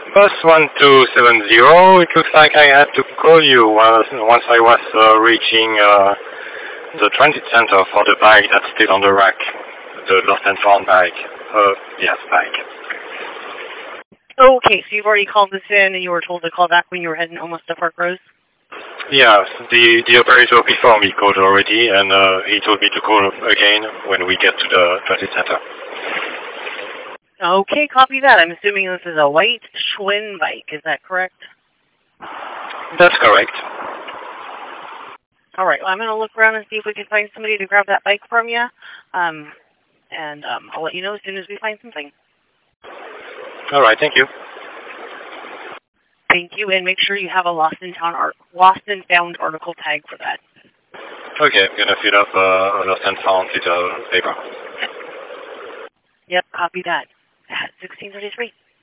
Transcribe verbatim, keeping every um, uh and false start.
Bus one two seven zero, it looks like I had to call you once, once I was uh, reaching uh, the transit center for the bag that's still on the rack. The lost and found bag. Uh, yes, bag. Okay, so you've already called this in and you were told to call back when you were heading almost to Park Rose? Yes, the, the operator before me called already, and uh, he told me to call again when we get to the transit center. Okay, copy that. I'm assuming this is a white Schwinn bike. Is that correct? That's correct. All right, well, I'm going to look around and see if we can find somebody to grab that bike from you. Um, and um, I'll let you know as soon as we find something. All right, thank you. Thank you, and make sure you have a Lost and, town art lost and Found article tag for that. Okay, I'm going to fill up uh, a lost and found little paper. Yep, copy that. At sixteen thirty-three.